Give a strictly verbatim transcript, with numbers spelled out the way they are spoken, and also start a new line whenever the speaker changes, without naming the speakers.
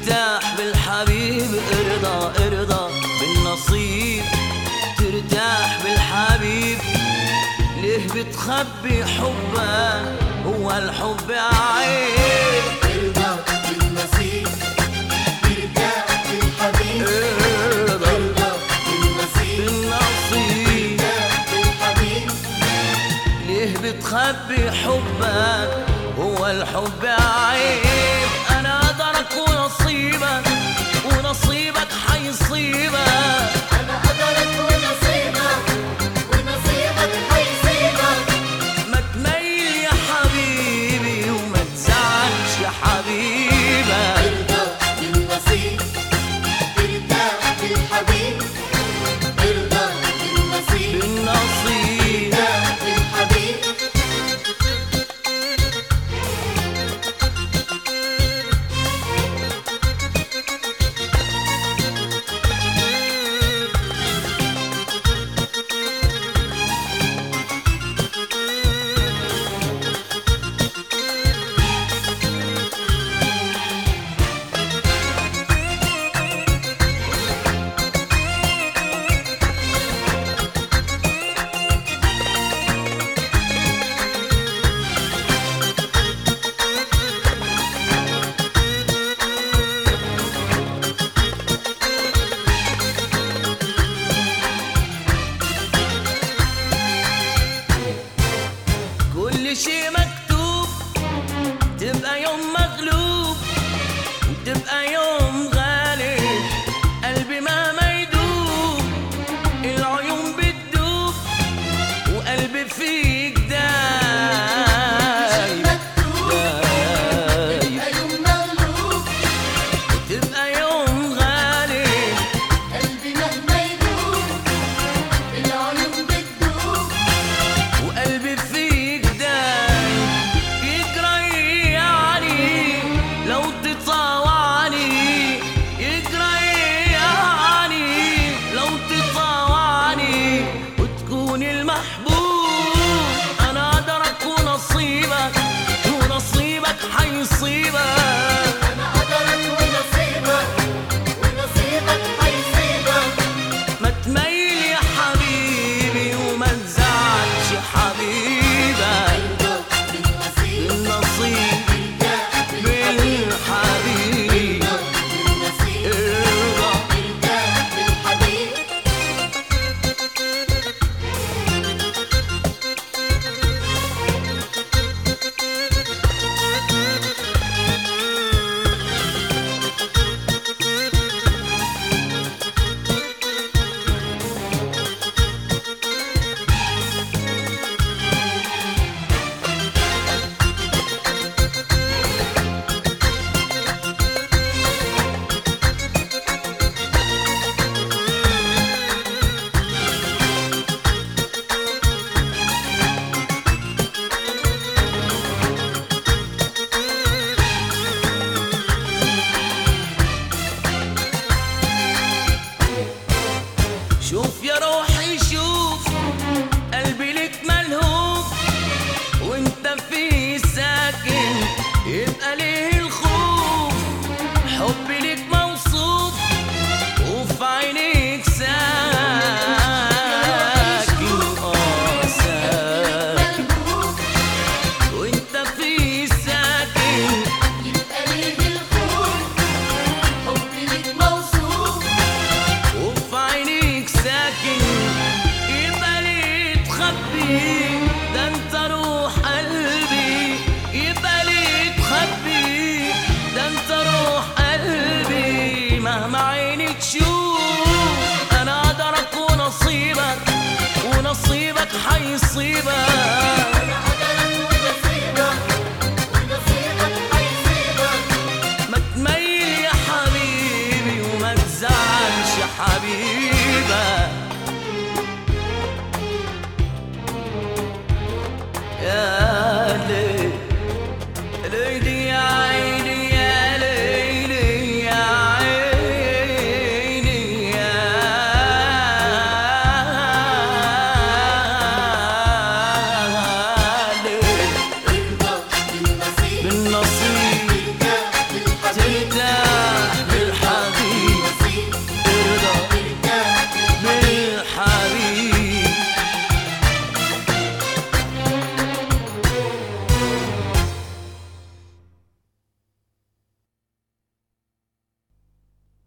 ترتاح بالحبيب، ارضى ارضى بالنصيب. ترتاح بالحبيب، ليه بتخبي حبك؟ هو الحب عيب.
ارضى بالنصيب، ترتاح بالحبيب.
ارضى
ارضى بالنصيب،
بالنصيب.
ترتاح بالحبيب.
ليه بتخبي حبك؟ هو الحب عيب. انا قدرك ونصيبك، ونصيبك حيصيبك.
انا قدرك ونصيبك، ونصيبك حيصيبك.
ما تميل يا حبيبي وما تزعلش يا حبيبك.
ارضى بالنصيب، ترتاح بالحبيب. ارضى بالنصيب،
بالنصيب.
ترتاح بالحبيب.
كل شي مكتوب، تبقى يوم مغلوب وتبقى يوم غالي. قلبي مهما يدوب، العيون بتدوب وقلبي فيك دايب. دايب
تبقى يوم مغلوب،
تبقى يوم غالي.
قلبي مهما يدوب، العيون بتدوب.
وقلبي فيك دايب. يجرى يعني لو تطاوعني، يجرى يعني لو تطاوعني وتكون المحبوب. انا قدرك ونصيبك، ونصيبك حيصيبك.
انا قدرك ونصيبك، ونصيبك حيصيبك.
ما تميل يا حبيبي وما تزعلش يا حبيبك.
ارضى بالنصيب،
النصيب
ترتاح بالحبيب.
بالحبيب.
ارضى بالنصيب،
ارضى
ترتاح بالحبيب.
شوف يا روحي شوف، قلبي لك ملهوف وانت فيه ساكن. يبقى ليه الخوف؟ حبي لك موصوف وفي عينيك ساكن. اه ساكن وانت فيه ساكن.
يبقى ليه الخوف؟ حبي ليك موصوف.
وفي عينيك ساكن. يبقى ليه تخبي؟ ده انت روح قلبي. يبقى ليه تخبي؟ ده انت روح قلبي. مهما عينك تشوف، انا قدرك ونصيبك، ونصيبك حيصيبك.